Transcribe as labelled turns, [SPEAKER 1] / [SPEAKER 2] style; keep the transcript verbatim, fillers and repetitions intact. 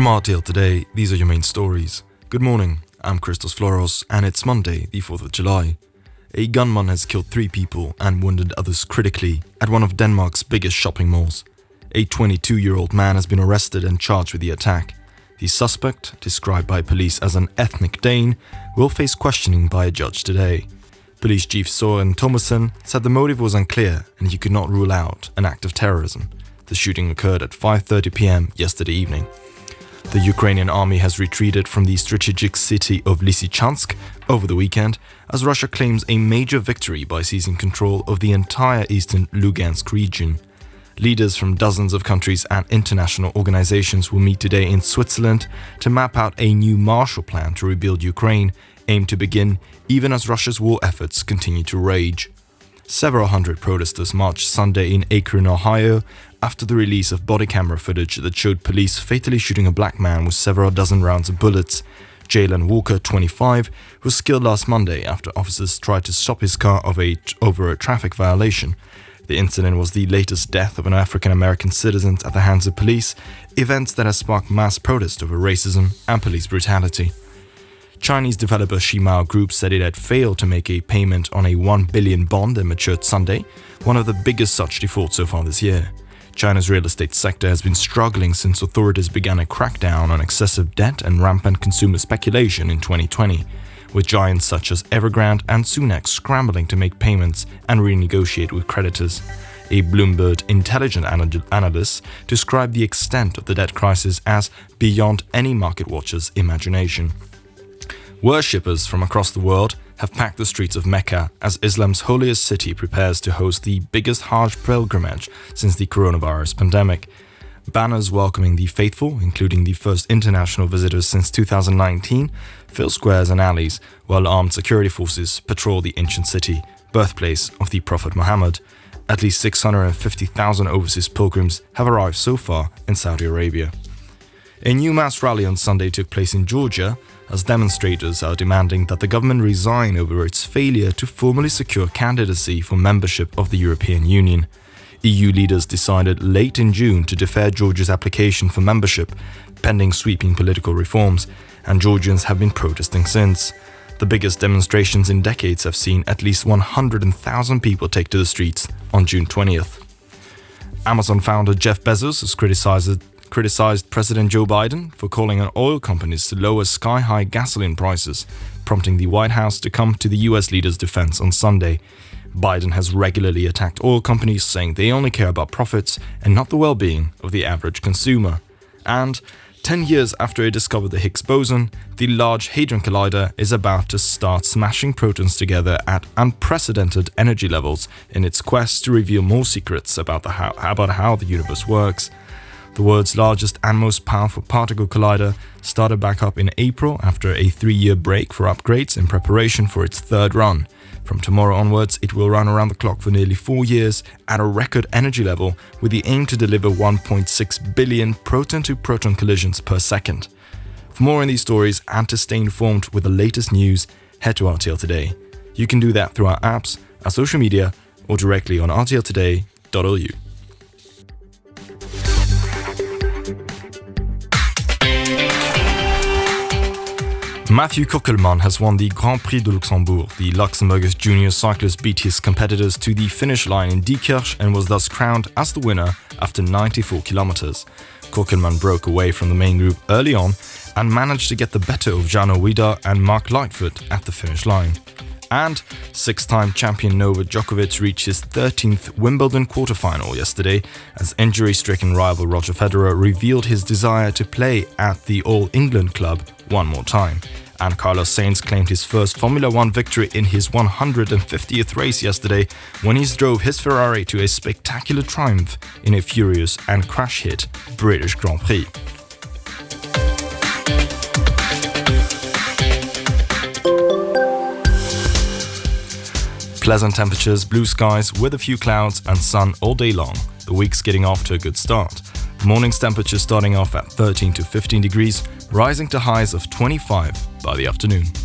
[SPEAKER 1] From R T L Today, these are your main stories. Good morning, I'm Christos Floros, and it's Monday, the fourth of July. A gunman has killed three people and wounded others critically at one of Denmark's biggest shopping malls. A twenty-two-year-old man has been arrested and charged with the attack. The suspect, described by police as an ethnic Dane, will face questioning by a judge today. Police Chief Søren Thomassen said the motive was unclear and he could not rule out an act of terrorism. The shooting occurred at five thirty p m yesterday evening. The Ukrainian army has retreated from the strategic city of Lysychansk over the weekend as Russia claims a major victory by seizing control of the entire eastern Lugansk region. Leaders from dozens of countries and international organizations will meet today in Switzerland to map out a new Marshall Plan to rebuild Ukraine, aimed to begin even as Russia's war efforts continue to rage. Several hundred protesters marched Sunday in Akron, Ohio, after the release of body camera footage that showed police fatally shooting a black man with several dozen rounds of bullets. Jalen Walker, twenty-five, was killed last Monday after officers tried to stop his car of a, over a traffic violation. The incident was the latest death of an African-American citizen at the hands of police, events that have sparked mass protest over racism and police brutality. Chinese developer Shimao Group said it had failed to make a payment on a one billion bond that matured Sunday, one of the biggest such defaults so far this year. China's real estate sector has been struggling since authorities began a crackdown on excessive debt and rampant consumer speculation in twenty twenty, with giants such as Evergrande and Sunac scrambling to make payments and renegotiate with creditors. A Bloomberg intelligence analyst described the extent of the debt crisis as beyond any market watcher's imagination. Worshippers from across the world have packed the streets of Mecca as Islam's holiest city prepares to host the biggest Hajj pilgrimage since the coronavirus pandemic. Banners welcoming the faithful, including the first international visitors since two thousand nineteen, fill squares and alleys, while armed security forces patrol the ancient city, birthplace of the Prophet Muhammad. At least six hundred fifty thousand overseas pilgrims have arrived so far in Saudi Arabia. A new mass rally on Sunday took place in Georgia as demonstrators are demanding that the government resign over its failure to formally secure candidacy for membership of the European Union. E U leaders decided late in June to defer Georgia's application for membership, pending sweeping political reforms, and Georgians have been protesting since. The biggest demonstrations in decades have seen at least one hundred thousand people take to the streets on June twentieth. Amazon founder Jeff Bezos has criticized criticized President Joe Biden for calling on oil companies to lower sky-high gasoline prices, prompting the White House to come to the U S leader's defense on Sunday. Biden has regularly attacked oil companies, saying they only care about profits and not the well-being of the average consumer. And ten years after it discovered the Higgs boson, the Large Hadron Collider is about to start smashing protons together at unprecedented energy levels in its quest to reveal more secrets about, the how, about how the universe works. The world's largest and most powerful particle collider started back up in April after a three-year break for upgrades in preparation for its third run. From tomorrow onwards, it will run around the clock for nearly four years at a record energy level with the aim to deliver one point six billion proton-to-proton collisions per second. For more on these stories and to stay informed with the latest news, head to R T L Today. You can do that through our apps, our social media, or directly on r t l today dot l u. Mathieu Kockelman has won the Grand Prix de Luxembourg. The Luxembourgish junior cyclist beat his competitors to the finish line in Diekirch and was thus crowned as the winner after ninety-four kilometers. Kockelman broke away from the main group early on and managed to get the better of Jano Uida and Mark Lightfoot at the finish line. And six-time champion Novak Djokovic reached his thirteenth Wimbledon quarterfinal yesterday as injury-stricken rival Roger Federer revealed his desire to play at the All England club one more time. And Carlos Sainz claimed his first Formula One victory in his one hundred fiftieth race yesterday when he drove his Ferrari to a spectacular triumph in a furious and crash-hit British Grand Prix. Pleasant temperatures, blue skies with a few clouds and sun all day long. The week's getting off to a good start. Morning's temperature starting off at thirteen to fifteen degrees, rising to highs of twenty-five by the afternoon.